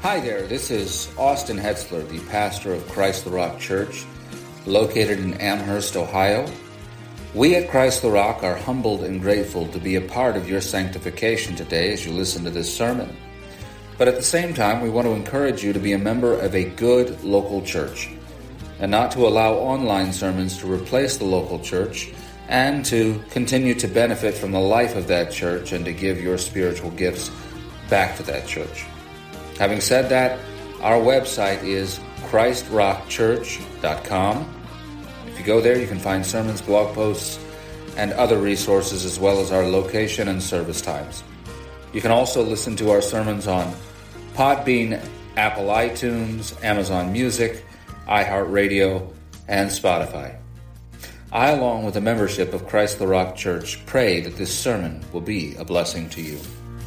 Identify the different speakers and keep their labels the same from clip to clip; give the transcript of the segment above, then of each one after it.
Speaker 1: Hi there, this is Austin Hetzler, the pastor of Christ the Rock Church, located in Amherst, Ohio. We at Christ the Rock are humbled and grateful to be a part of your sanctification today as you listen to this sermon. But at the same time, we want to encourage you to be a member of a good local church and not to allow online sermons to replace the local church, and to continue to benefit from the life of that church and to give your spiritual gifts back to that church. Having said that, our website is christrockchurch.com. If you go there, you can find sermons, blog posts, and other resources, as well as our location and service times. You can also listen to our sermons on Podbean, Apple iTunes, Amazon Music, iHeartRadio, and Spotify. I, along with the membership of Christ the Rock Church, pray that this sermon will be a blessing to you.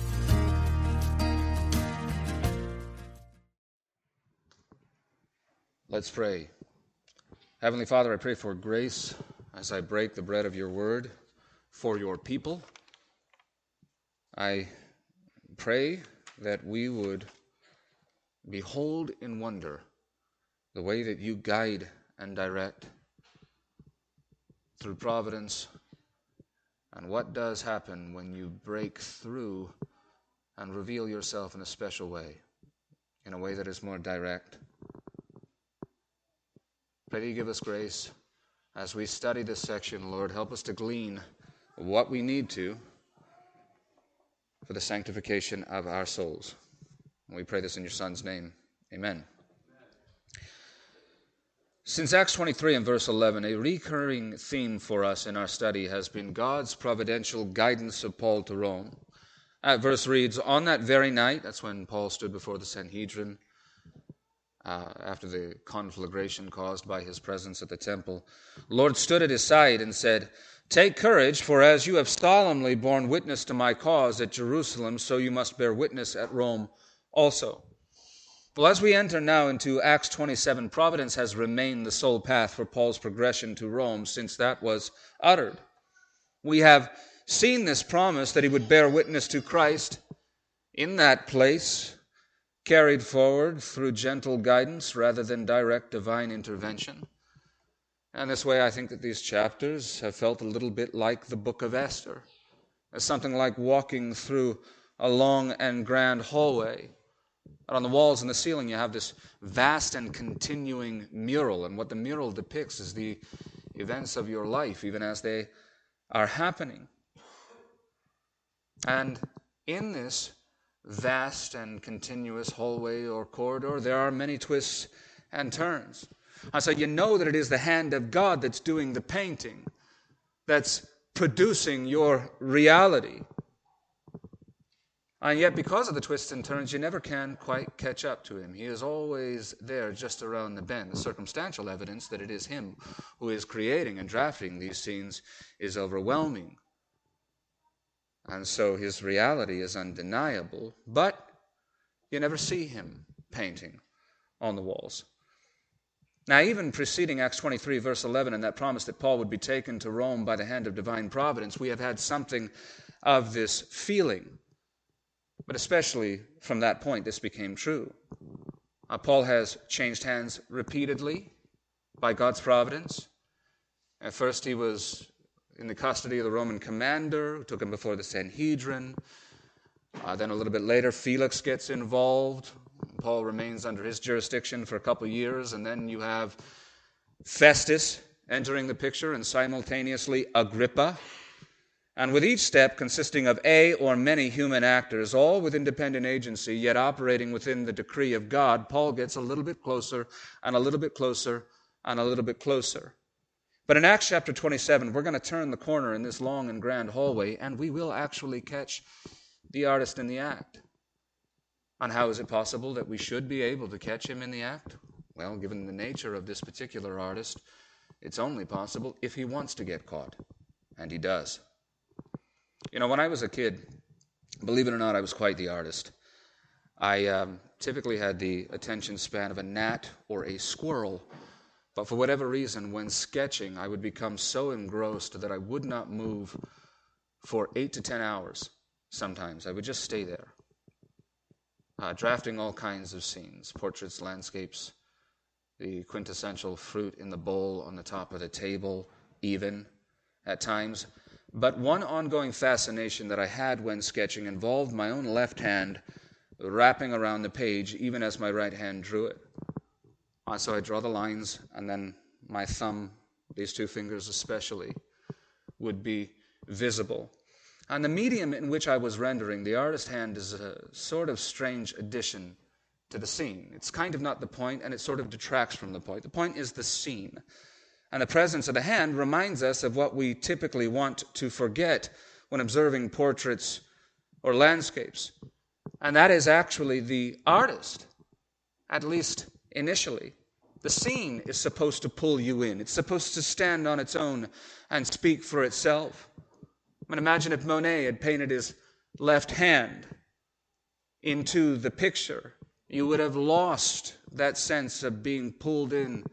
Speaker 1: Let's pray. Heavenly Father, I pray for grace as I break the bread of your word for your people. I pray that we would behold in wonder the way that you guide and direct through providence, and what does happen when you break through and reveal yourself in a special way, in a way that is more direct. Pray that you give us grace as we study this section, Lord. Help us to glean what we need to for the sanctification of our souls. And we pray this in your Son's name. Amen. Since Acts 23 and verse 11, a recurring theme for us in our study has been God's providential guidance of Paul to Rome. That verse reads, on that very night, that's when Paul stood before the Sanhedrin, after the conflagration caused by his presence at the temple, the Lord stood at his side and said, take courage, for as you have solemnly borne witness to my cause at Jerusalem, so you must bear witness at Rome also. Well, as we enter now into Acts 27, providence has remained the sole path for Paul's progression to Rome since that was uttered. We have seen this promise that he would bear witness to Christ in that place, carried forward through gentle guidance rather than direct divine intervention. And this way I think that these chapters have felt a little bit like the book of Esther. It's something like walking through a long and grand hallway. And on the walls and the ceiling you have this vast and continuing mural, and what the mural depicts is the events of your life, even as they are happening. And in this vast and continuous hallway or corridor, there are many twists and turns. And so you know that it is the hand of God that's doing the painting, that's producing your reality. And yet, because of the twists and turns, you never can quite catch up to him. He is always there just around the bend. The circumstantial evidence that it is him who is creating and drafting these scenes is overwhelming. And so his reality is undeniable, but you never see him painting on the walls. Now, even preceding Acts 23, verse 11, and that promise that Paul would be taken to Rome by the hand of divine providence, we have had something of this feeling. But especially from that point, this became true. Paul has changed hands repeatedly by God's providence. At first, he was in the custody of the Roman commander, who took him before the Sanhedrin. Then a little bit later, Felix gets involved. Paul remains under his jurisdiction for a couple of years, and then you have Festus entering the picture, and simultaneously Agrippa. And with each step consisting of a or many human actors, all with independent agency, yet operating within the decree of God, Paul gets a little bit closer, and a little bit closer, and a little bit closer. But in Acts chapter 27, we're going to turn the corner in this long and grand hallway, and we will actually catch the artist in the act. And how is it possible that we should be able to catch him in the act? Well, given the nature of this particular artist, it's only possible if he wants to get caught, and he does. You know, when I was a kid, believe it or not, I was quite the artist. I typically had the attention span of a gnat or a squirrel. But for whatever reason, when sketching, I would become so engrossed that I would not move for 8 to 10 hours sometimes. I would just stay there. drafting all kinds of scenes, portraits, landscapes, the quintessential fruit in the bowl on the top of the table, even at times. But one ongoing fascination that I had when sketching involved my own left hand wrapping around the page, even as my right hand drew it. So I draw the lines, and then my thumb, these two fingers especially, would be visible. And the medium in which I was rendering, the artist hand, is a sort of strange addition to the scene. It's kind of not the point, and it sort of detracts from the point. The point is the scene. And the presence of the hand reminds us of what we typically want to forget when observing portraits or landscapes. And that is actually the artist, at least initially. The scene is supposed to pull you in. It's supposed to stand on its own and speak for itself. I mean, imagine if Monet had painted his left hand into the picture. You would have lost that sense of being pulled in.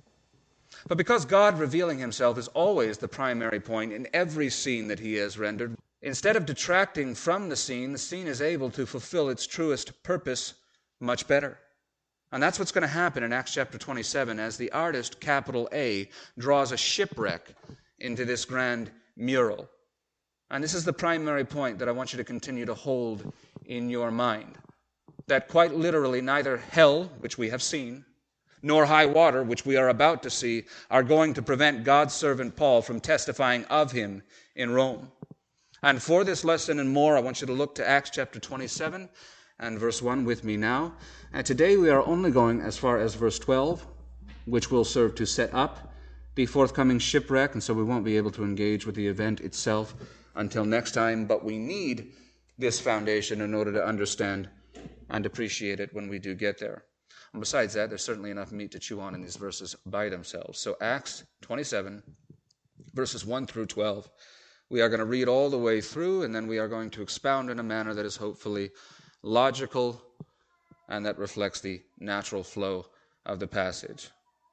Speaker 1: But because God revealing himself is always the primary point in every scene that he has rendered, instead of detracting from the scene is able to fulfill its truest purpose much better. And that's what's going to happen in Acts chapter 27 as the artist, capital A, draws a shipwreck into this grand mural. And this is the primary point that I want you to continue to hold in your mind. That quite literally neither hell, which we have seen, nor high water, which we are about to see, are going to prevent God's servant Paul from testifying of him in Rome. And for this lesson and more, I want you to look to Acts chapter 27 and verse 1 with me now. And today we are only going as far as verse 12, which will serve to set up the forthcoming shipwreck, and so we won't be able to engage with the event itself until next time, but we need this foundation in order to understand and appreciate it when we do get there. And besides that, there's certainly enough meat to chew on in these verses by themselves. So Acts 27, verses 1 through 12. We are going to read all the way through, and then we are going to expound in a manner that is hopefully logical and that reflects the natural flow of the passage.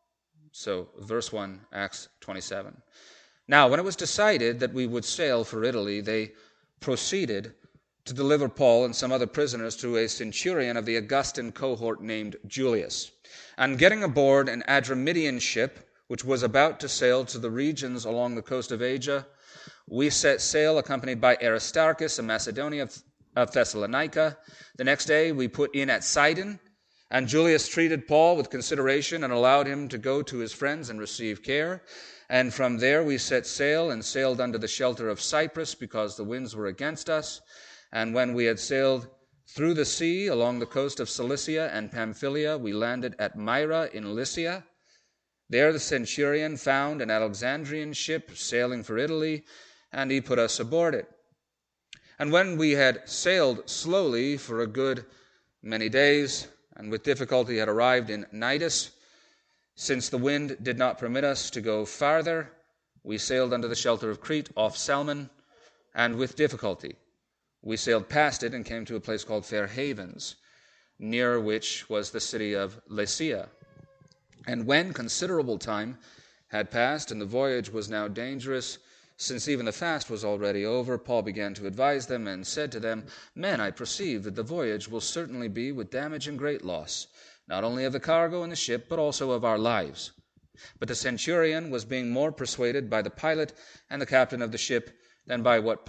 Speaker 1: So, verse 1, Acts 27. Now, when it was decided that we would sail for Italy, they proceeded to deliver Paul and some other prisoners to a centurion of the Augustan cohort named Julius. And getting aboard an Adramyttian ship, which was about to sail to the regions along the coast of Asia, we set sail accompanied by Aristarchus, a Macedonian of Thessalonica. The next day we put in at Sidon, and Julius treated Paul with consideration and allowed him to go to his friends and receive care. And from there we set sail and sailed under the shelter of Cyprus because the winds were against us. And when we had sailed through the sea along the coast of Cilicia and Pamphylia, we landed at Myra in Lycia. There the centurion found an Alexandrian ship sailing for Italy, and he put us aboard it. And when we had sailed slowly for a good many days, and with difficulty had arrived in Cnidus, since the wind did not permit us to go farther, we sailed under the shelter of Crete off Salmon, and with difficulty we sailed past it and came to a place called Fair Havens, near which was the city of Lycia. And when considerable time had passed and the voyage was now dangerous, since even the fast was already over, Paul began to advise them and said to them, Men, I perceive that the voyage will certainly be with damage and great loss, not only of the cargo and the ship, but also of our lives. But the centurion was being more persuaded by the pilot and the captain of the ship than by what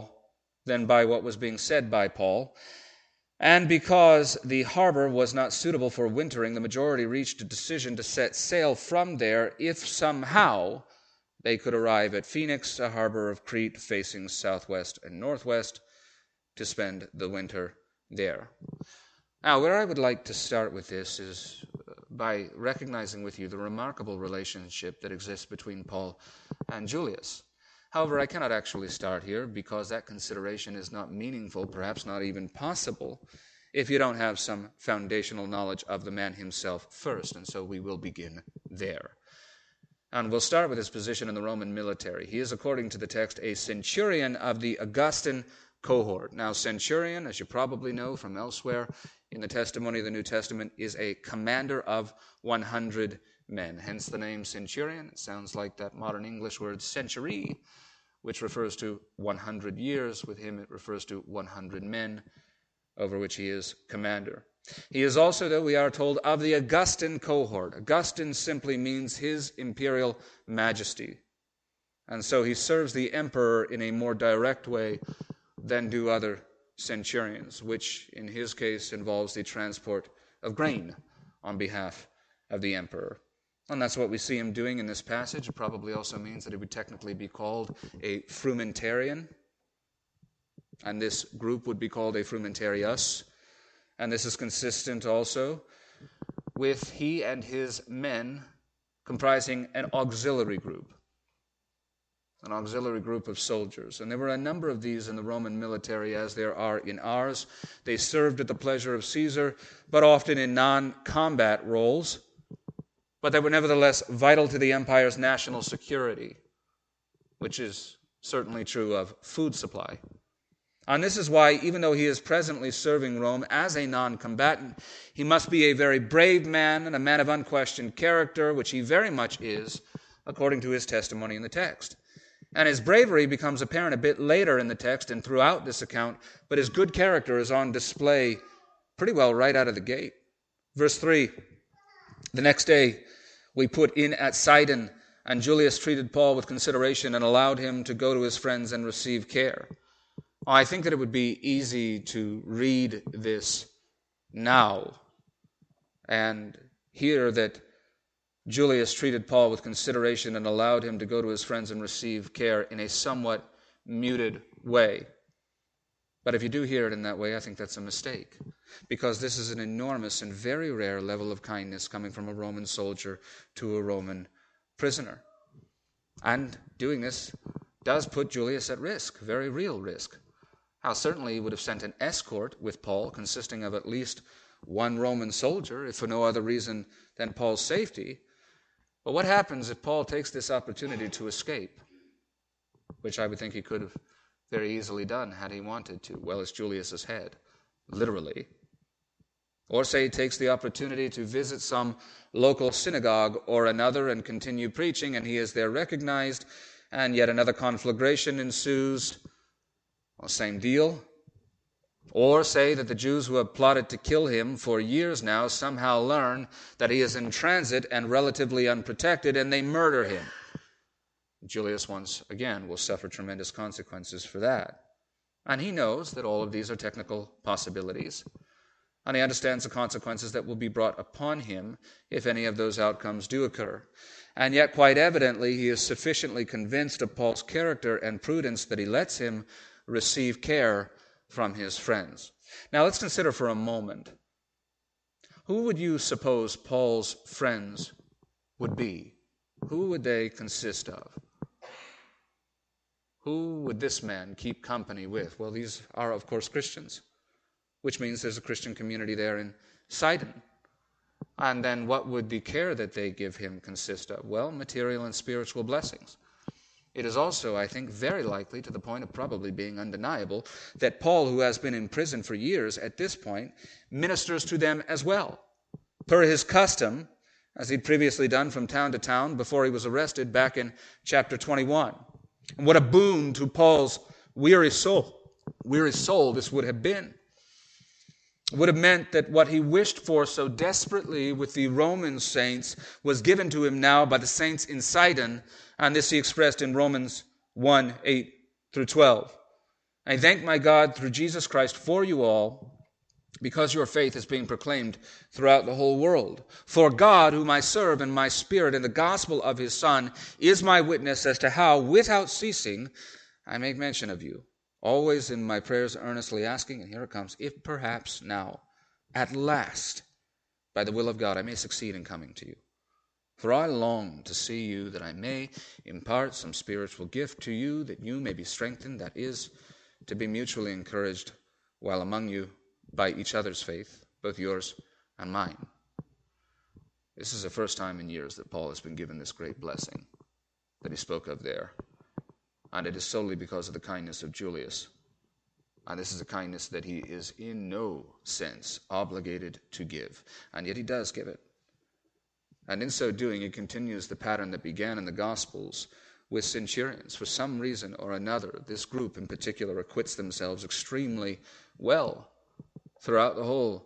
Speaker 1: was being said by Paul. And because the harbor was not suitable for wintering, the majority reached a decision to set sail from there if somehow they could arrive at Phoenix, a harbor of Crete facing southwest and northwest, to spend the winter there. Now, where I would like to start with this is by recognizing with you the remarkable relationship that exists between Paul and Julius. However, I cannot actually start here because that consideration is not meaningful, perhaps not even possible, if you don't have some foundational knowledge of the man himself first, and so we will begin there. And we'll start with his position in the Roman military. He is, according to the text, a centurion of the Augustan cohort. Now, centurion, as you probably know from elsewhere in the testimony of the New Testament, is a commander of 100 men. Hence the name centurion. It sounds like that modern English word century, which refers to 100 years. With him, it refers to 100 men, over which he is commander. He is also, though, we are told, of the Augustan cohort. Augustan simply means His Imperial Majesty. And so he serves the emperor in a more direct way than do other centurions, which in his case involves the transport of grain on behalf of the emperor. And that's what we see him doing in this passage. It probably also means that he would technically be called a frumentarian, and this group would be called a frumentarius. And this is consistent also with he and his men comprising an auxiliary group of soldiers. And there were a number of these in the Roman military, as there are in ours. They served at the pleasure of Caesar, but often in non-combat roles. But they were nevertheless vital to the empire's national security, which is certainly true of food supply. And this is why, even though he is presently serving Rome as a non-combatant, he must be a very brave man and a man of unquestioned character, which he very much is, according to his testimony in the text. And his bravery becomes apparent a bit later in the text and throughout this account, but his good character is on display pretty well right out of the gate. Verse 3, the next day we put in at Sidon, and Julius treated Paul with consideration and allowed him to go to his friends and receive care. I think that it would be easy to read this now and hear that Julius treated Paul with consideration and allowed him to go to his friends and receive care in a somewhat muted way. But if you do hear it in that way, I think that's a mistake, because this is an enormous and very rare level of kindness coming from a Roman soldier to a Roman prisoner. And doing this does put Julius at risk, very real risk. Now, certainly he would have sent an escort with Paul consisting of at least one Roman soldier, if for no other reason than Paul's safety. But what happens if Paul takes this opportunity to escape, which I would think he could have very easily done had he wanted to, well as Julius's head, literally. Or say he takes the opportunity to visit some local synagogue or another and continue preaching, and he is there recognized, and yet another conflagration ensues. Well, same deal. Or say that the Jews who have plotted to kill him for years now somehow learn that he is in transit and relatively unprotected, and they murder him. Julius once again will suffer tremendous consequences for that. And he knows that all of these are technical possibilities. And he understands the consequences that will be brought upon him if any of those outcomes do occur. And yet, quite evidently, he is sufficiently convinced of Paul's character and prudence that he lets him receive care from his friends. Now, let's consider for a moment, who would you suppose Paul's friends would be? Who would they consist of? Who would this man keep company with? Well, these are, of course, Christians, which means there's a Christian community there in Sidon. And then what would the care that they give him consist of? Well, material and spiritual blessings. It is also, I think, very likely, to the point of probably being undeniable, that Paul, who has been in prison for years at this point, ministers to them as well, per his custom, as he'd previously done from town to town before he was arrested back in chapter 21. And what a boon to Paul's weary soul this would have been. It would have meant that what he wished for so desperately with the Roman saints was given to him now by the saints in Sidon, and this he expressed in Romans 1, 8 through 12. I thank my God through Jesus Christ for you all, because your faith is being proclaimed throughout the whole world. For God, whom I serve in my spirit in the gospel of his Son, is my witness as to how, without ceasing, I make mention of you, always in my prayers earnestly asking, and here it comes, if perhaps now, at last, by the will of God, I may succeed in coming to you. For I long to see you, that I may impart some spiritual gift to you, that you may be strengthened, that is, to be mutually encouraged while among you by each other's faith, both yours and mine. This is the first time in years that Paul has been given this great blessing that he spoke of there. And it is solely because of the kindness of Julius. And this is a kindness that he is in no sense obligated to give. And yet he does give it. And in so doing, he continues the pattern that began in the Gospels with centurions. For some reason or another, this group in particular acquits themselves extremely well throughout the whole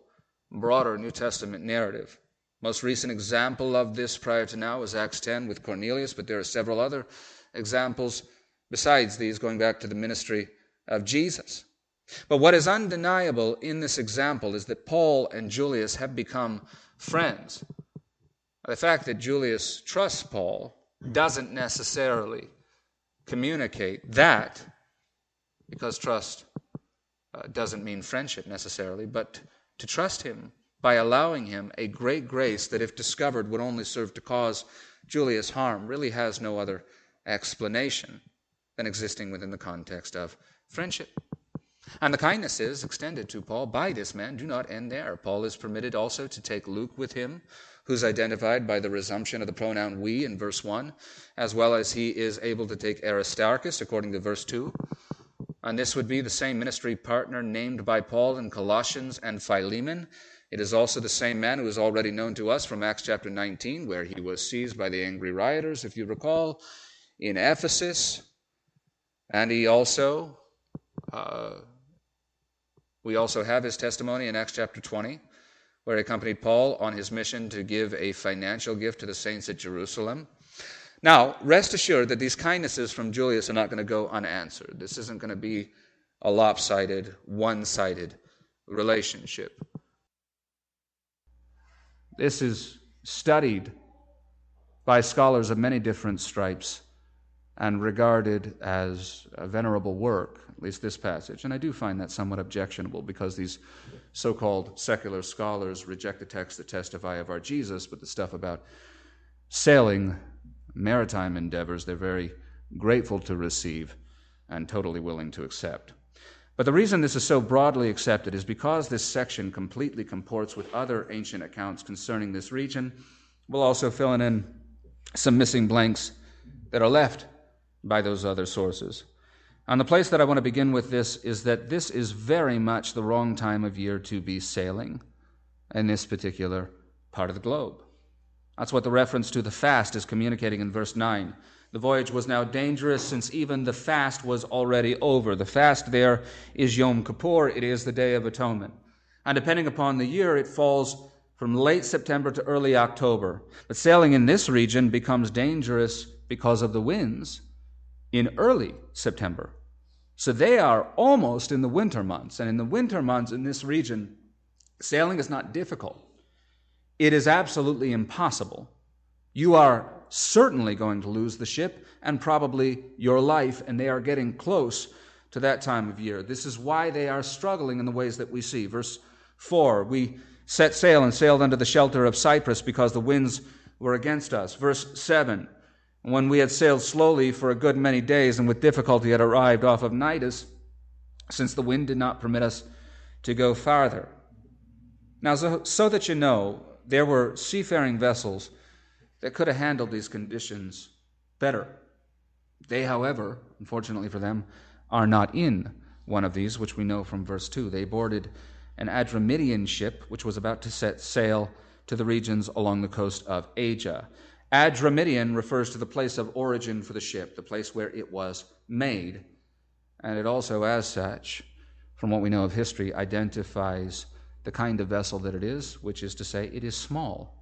Speaker 1: broader New Testament narrative. Most recent example of this prior to now is Acts 10 with Cornelius, but there are several other examples besides these going back to the ministry of Jesus. But what is undeniable in this example is that Paul and Julius have become friends. The fact that Julius trusts Paul doesn't necessarily communicate that, because trust doesn't mean friendship necessarily, but to trust him by allowing him a great grace that, if discovered, would only serve to cause Julius harm, really has no other explanation than existing within the context of friendship. And the kindnesses extended to Paul by this man do not end there. Paul is permitted also to take Luke with him, who's identified by the resumption of the pronoun we in verse 1, as well as he is able to take Aristarchus, according to verse 2. And this would be the same ministry partner named by Paul in Colossians and Philemon. It is also the same man who is already known to us from Acts chapter 19, where he was seized by the angry rioters, if you recall, in Ephesus. And he also, we also have his testimony in Acts chapter 20, where he accompanied Paul on his mission to give a financial gift to the saints at Jerusalem. Now, rest assured that these kindnesses from Julius are not going to go unanswered. This isn't going to be a lopsided, one-sided relationship. This is studied by scholars of many different stripes and regarded as a venerable work, at least this passage. And I do find that somewhat objectionable, because these so-called secular scholars reject the texts that testify of our Jesus, but the stuff about sailing, maritime endeavors, they're very grateful to receive and totally willing to accept. But the reason this is so broadly accepted is because this section completely comports with other ancient accounts concerning this region. We'll also fill in some missing blanks that are left by those other sources. And the place that I want to begin with this is that this is very much the wrong time of year to be sailing in this particular part of the globe. That's what the reference to the fast is communicating in verse 9. The voyage was now dangerous, since even the fast was already over. The fast there is Yom Kippur. It is the Day of Atonement. And depending upon the year, it falls from late September to early October. But sailing in this region becomes dangerous because of the winds in early September. So they are almost in the winter months. And in the winter months in this region, sailing is not difficult. It is absolutely impossible. You are certainly going to lose the ship and probably your life, and they are getting close to that time of year. This is why they are struggling in the ways that we see. Verse 4, we set sail and sailed under the shelter of Cyprus because the winds were against us. Verse 7, when we had sailed slowly for a good many days and with difficulty had arrived off of Cnidus, since the wind did not permit us to go farther. Now, so that you know, there were seafaring vessels that could have handled these conditions better. They, however, unfortunately for them, are not in one of these, which we know from verse 2. They boarded an Adramyttian ship, which was about to set sail to the regions along the coast of Asia. Adramyttian refers to the place of origin for the ship, the place where it was made, and it also, as such, from what we know of history, identifies the kind of vessel that it is, which is to say, it is small,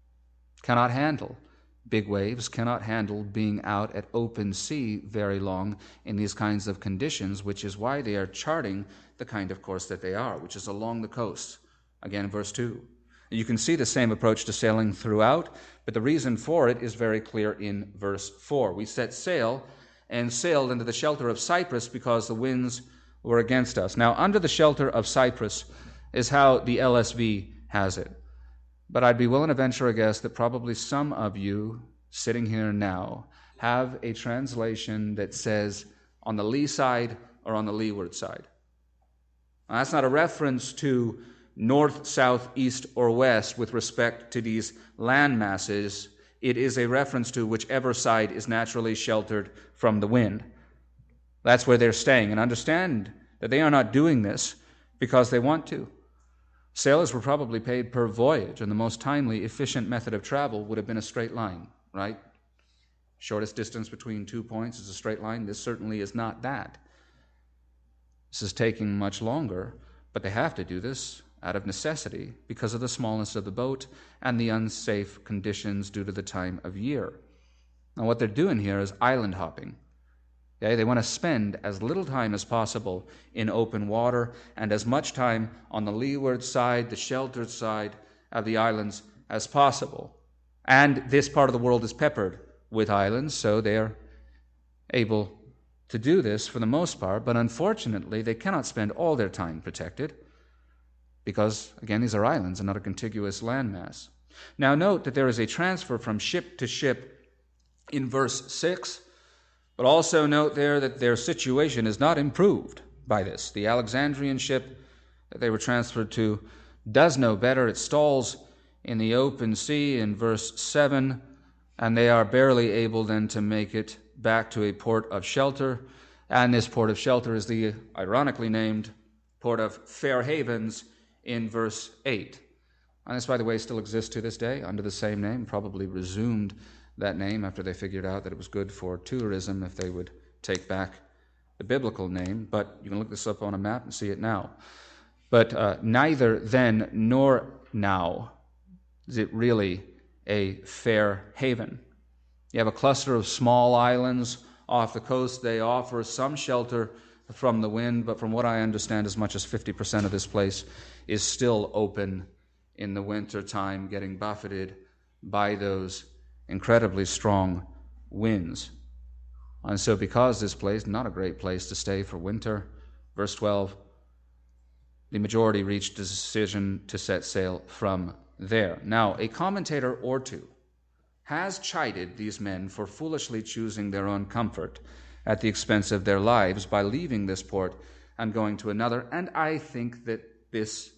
Speaker 1: cannot handle big waves, cannot handle being out at open sea very long in these kinds of conditions, which is why they are charting the kind of course that they are, which is along the coast. Again, verse 2. You can see the same approach to sailing throughout, but the reason for it is very clear in verse 4. We set sail and sailed into the shelter of Cyprus because the winds were against us. Now, under the shelter of Cyprus is how the LSV has it. But I'd be willing to venture a guess that probably some of you sitting here now have a translation that says on the lee side or on the leeward side. Now, that's not a reference to north, south, east, or west with respect to these land masses. It is a reference to whichever side is naturally sheltered from the wind. That's where they're staying. And understand that they are not doing this because they want to. Sailors were probably paid per voyage, and the most timely, efficient method of travel would have been a straight line, right? Shortest distance between 2 points is a straight line. This certainly is not that. This is taking much longer, but they have to do this, out of necessity because of the smallness of the boat and the unsafe conditions due to the time of year. Now, what they're doing here is island hopping. Okay? They want to spend as little time as possible in open water and as much time on the leeward side, the sheltered side of the islands as possible. And this part of the world is peppered with islands, so they're able to do this for the most part, but unfortunately they cannot spend all their time protected because, again, these are islands and not a contiguous landmass. Now note that there is a transfer from ship to ship in verse 6, but also note there that their situation is not improved by this. The Alexandrian ship that they were transferred to does no better. It stalls in the open sea in verse 7, and they are barely able then to make it back to a port of shelter. And this port of shelter is the ironically named port of Fair Havens in verse 8. And this, by the way, still exists to this day under the same name, probably resumed that name after they figured out that it was good for tourism if they would take back the biblical name. But you can look this up on a map and see it now. But neither then nor now is it really a fair haven. You have a cluster of small islands off the coast. They offer some shelter from the wind, but from what I understand, as much as 50% of this place is still open in the winter time, getting buffeted by those incredibly strong winds. And so because this place, not a great place to stay for winter, verse 12, the majority reached a decision to set sail from there. Now, a commentator or two has chided these men for foolishly choosing their own comfort at the expense of their lives by leaving this port and going to another, and I think that this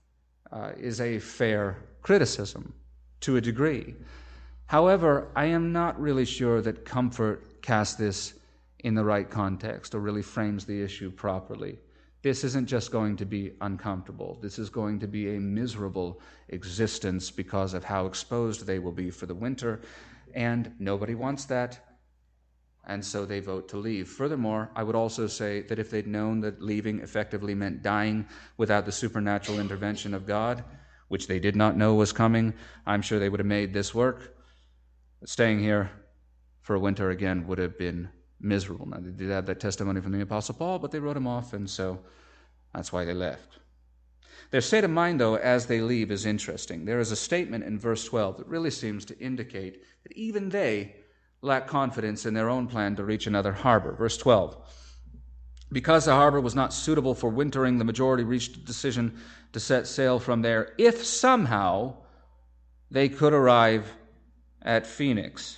Speaker 1: is a fair criticism to a degree. However, I am not really sure that comfort casts this in the right context or really frames the issue properly. This isn't just going to be uncomfortable. This is going to be a miserable existence because of how exposed they will be for the winter, and nobody wants that, and so they vote to leave. Furthermore, I would also say that if they'd known that leaving effectively meant dying without the supernatural intervention of God, which they did not know was coming, I'm sure they would have made this work. But staying here for a winter again would have been miserable. Now, they did have that testimony from the Apostle Paul, but they wrote him off, and so that's why they left. Their state of mind, though, as they leave is interesting. There is a statement in verse 12 that really seems to indicate that even they lack confidence in their own plan to reach another harbor. Verse 12, because the harbor was not suitable for wintering, the majority reached a decision to set sail from there if somehow they could arrive at Phoenix.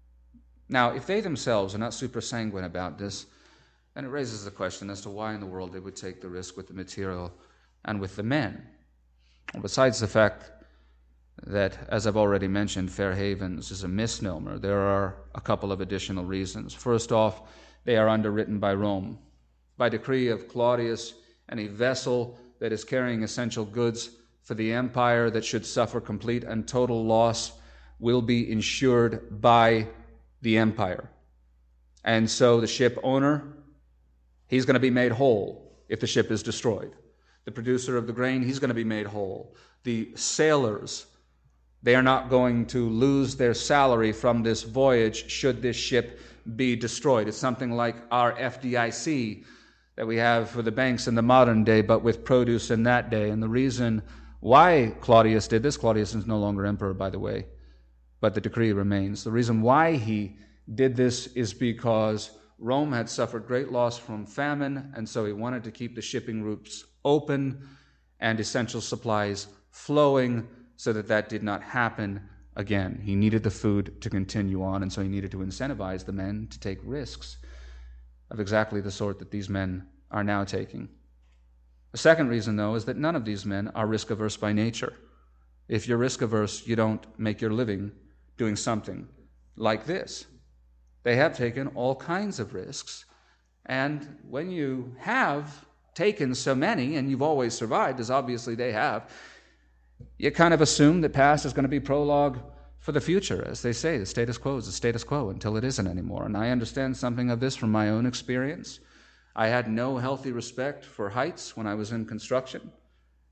Speaker 1: Now, if they themselves are not super sanguine about this, then it raises the question as to why in the world they would take the risk with the material and with the men. And besides the fact that, as I've already mentioned, Fair Havens is a misnomer, there are a couple of additional reasons. First off, they are underwritten by Rome. By decree of Claudius, any vessel that is carrying essential goods for the empire that should suffer complete and total loss will be insured by the empire. And so the ship owner, he's going to be made whole if the ship is destroyed. The producer of the grain, he's going to be made whole. The sailors, they are not going to lose their salary from this voyage should this ship be destroyed. It's something like our FDIC that we have for the banks in the modern day, but with produce in that day. And the reason why Claudius did this, Claudius is no longer emperor, by the way, but the decree remains. The reason why he did this is because Rome had suffered great loss from famine, and so he wanted to keep the shipping routes open and essential supplies flowing so that that did not happen again. He needed the food to continue on, and so he needed to incentivize the men to take risks of exactly the sort that these men are now taking. The second reason, though, is that none of these men are risk-averse by nature. If you're risk-averse, you don't make your living doing something like this. They have taken all kinds of risks, and when you have taken so many, and you've always survived, as obviously they have, you kind of assume that past is going to be prologue for the future. As they say, the status quo is the status quo until it isn't anymore. And I understand something of this from my own experience. I had no healthy respect for heights when I was in construction.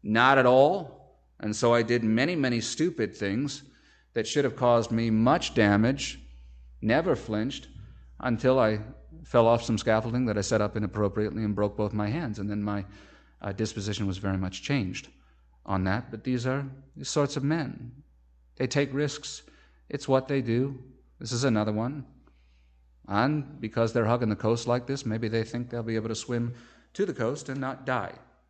Speaker 1: Not at all. And so I did many, many stupid things that should have caused me much damage, never flinched, until I fell off some scaffolding that I set up inappropriately and broke both my hands. And then my disposition was very much changed on that. But these are these sorts of men. They take risks. It's what they do. This is another one. And because they're hugging the coast like this, maybe they think they'll be able to swim to the coast and not die.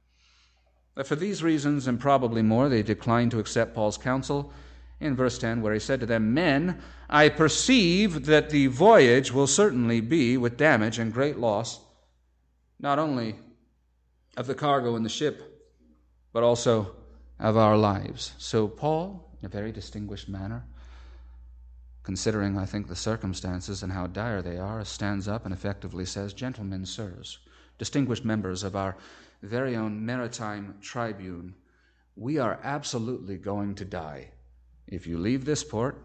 Speaker 1: But for these reasons, and probably more, they declined to accept Paul's counsel in verse 10, where he said to them, "Men, I perceive that the voyage will certainly be with damage and great loss, not only of the cargo in the ship, but also of our lives." So Paul, in a very distinguished manner, considering, I think, the circumstances and how dire they are, stands up and effectively says, "Gentlemen, sirs, distinguished members of our very own maritime tribune, we are absolutely going to die. If you leave this port,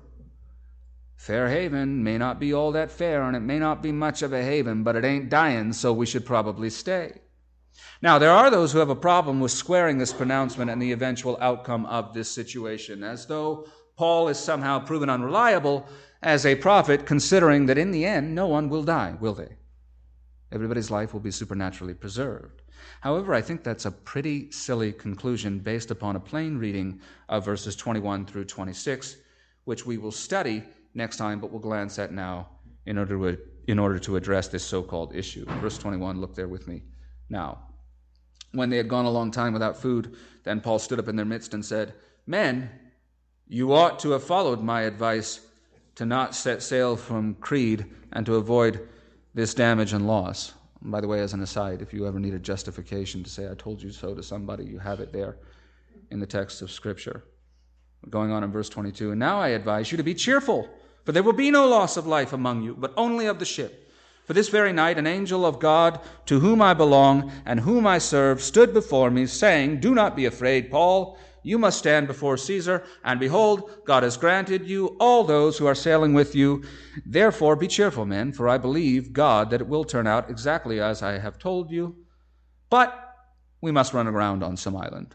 Speaker 1: Fair Haven may not be all that fair, and it may not be much of a haven, but it ain't dying, so we should probably stay." Now, there are those who have a problem with squaring this pronouncement and the eventual outcome of this situation, as though Paul is somehow proven unreliable as a prophet, considering that in the end, no one will die, will they? Everybody's life will be supernaturally preserved. However, I think that's a pretty silly conclusion based upon a plain reading of verses 21 through 26, which we will study next time, but we'll glance at now in order to address this so-called issue. Verse 21, look there with me now. "When they had gone a long time without food, then Paul stood up in their midst and said, 'Men, you ought to have followed my advice to not set sail from Crete and to avoid this damage and loss.'" And by the way, as an aside, if you ever need a justification to say, "I told you so" to somebody, you have it there in the text of Scripture. Going on in verse 22, "And now I advise you to be cheerful, for there will be no loss of life among you, but only of the ship. For this very night an angel of God, to whom I belong and whom I serve, stood before me, saying, 'Do not be afraid, Paul. You must stand before Caesar, and behold, God has granted you all those who are sailing with you. Therefore be cheerful, men, for I believe God that it will turn out exactly as I have told you. But we must run aground on some island.'"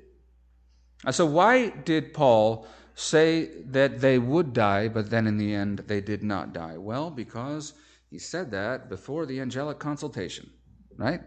Speaker 1: So why did Paul say that they would die, but then in the end they did not die? Well, because he said that before the angelic consultation, right?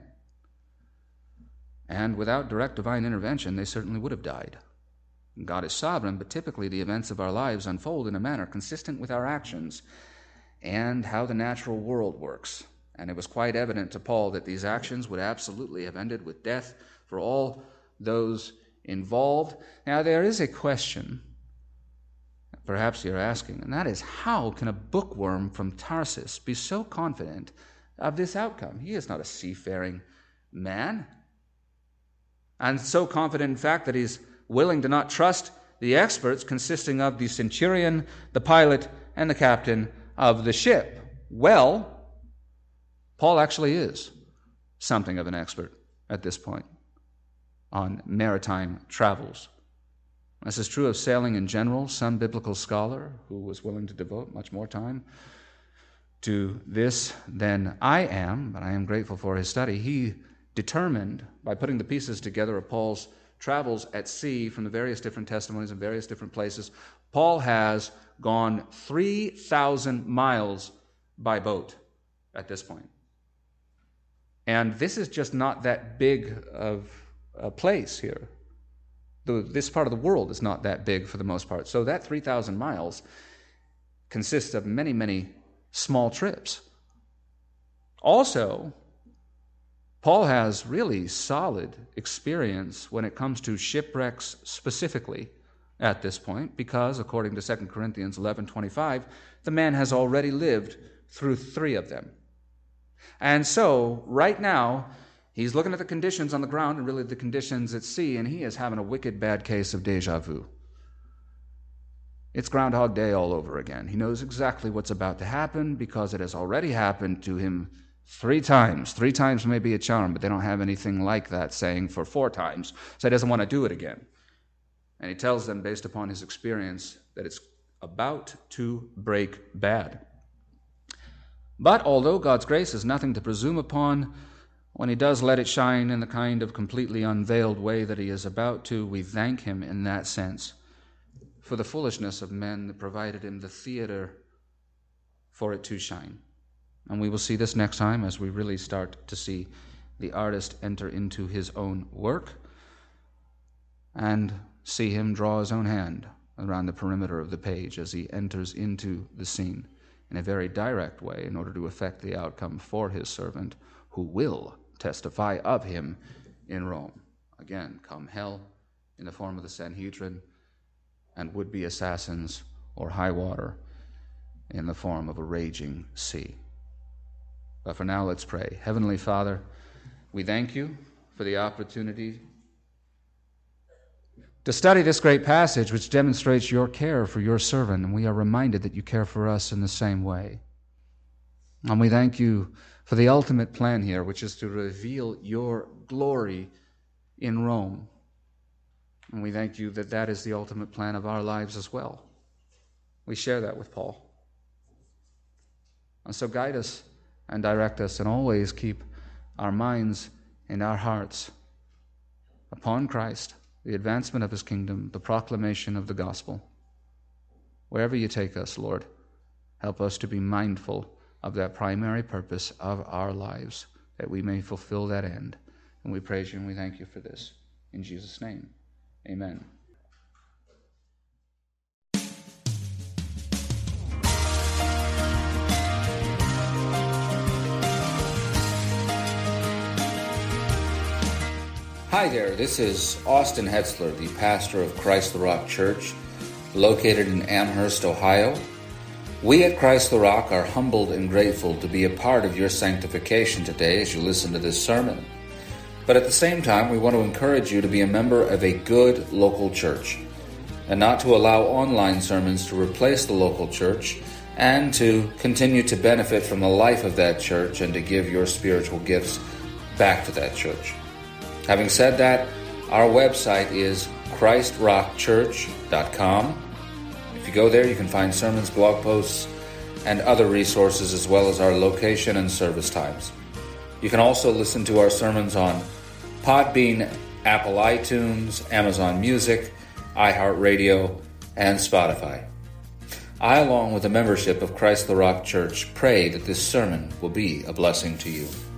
Speaker 1: And without direct divine intervention, they certainly would have died. God is sovereign, but typically the events of our lives unfold in a manner consistent with our actions and how the natural world works. And it was quite evident to Paul that these actions would absolutely have ended with death for all those involved. Now, there is a question perhaps you're asking, and that is, how can a bookworm from Tarsus be so confident of this outcome? He is not a seafaring man, and so confident, in fact, that he's willing to not trust the experts consisting of the centurion, the pilot, and the captain of the ship. Well, Paul actually is something of an expert at this point on maritime travels. This is true of sailing in general. Some biblical scholar who was willing to devote much more time to this than I am, but I am grateful for his study, he determined, by putting the pieces together of Paul's travels at sea from the various different testimonies in various different places, Paul has gone 3,000 miles by boat at this point. And this is just not that big of a place here. This part of the world is not that big for the most part. So that 3,000 miles consists of many, many small trips. Also, Paul has really solid experience when it comes to shipwrecks specifically at this point, because according to 2 Corinthians 11:25, the man has already lived through 3 of them. And so, right now, he's looking at the conditions on the ground and really the conditions at sea, and he is having a wicked bad case of deja vu. It's Groundhog Day all over again. He knows exactly what's about to happen because it has already happened to him 3 times. 3 times may be a charm, but they don't have anything like that saying for 4 times, so he doesn't want to do it again. And he tells them, based upon his experience, that it's about to break bad. But although God's grace is nothing to presume upon, When he does let it shine in the kind of completely unveiled way that he is about to, we thank him in that sense for the foolishness of men that provided him the theater for it to shine. And we will see this next time as we really start to see the artist enter into his own work and see him draw his own hand around the perimeter of the page as he enters into the scene in a very direct way in order to effect the outcome for his servant, who will testify of him in Rome. Again, come hell in the form of the Sanhedrin, and would-be assassins or high water in the form of a raging sea. But for now, let's pray. Heavenly Father, we thank you for the opportunity to study this great passage which demonstrates your care for your servant, and we are reminded that you care for us in the same way. And we thank you for the ultimate plan here, which is to reveal your glory in Rome. And we thank you that that is the ultimate plan of our lives as well. We share that with Paul. And so guide us and direct us, and always keep our minds and our hearts upon Christ, the advancement of his kingdom, the proclamation of the gospel. Wherever you take us, Lord, help us to be mindful of that primary purpose of our lives, that we may fulfill that end. And we praise you and we thank you for this. In Jesus' name, amen. Hi there, this is Austin Hetzler, the pastor of Christ the Rock Church, located in Amherst, Ohio. We at Christ the Rock are humbled and grateful to be a part of your sanctification today as you listen to this sermon. But at the same time, we want to encourage you to be a member of a good local church and not to allow online sermons to replace the local church, and to continue to benefit from the life of that church and to give your spiritual gifts back to that church. Having said that, our website is christrockchurch.com. If you go there, you can find sermons, blog posts, and other resources, as well as our location and service times. You can also listen to our sermons on Podbean, Apple iTunes, Amazon Music, iHeartRadio, and Spotify. I, along with the membership of Christ the Rock Church, pray that this sermon will be a blessing to you.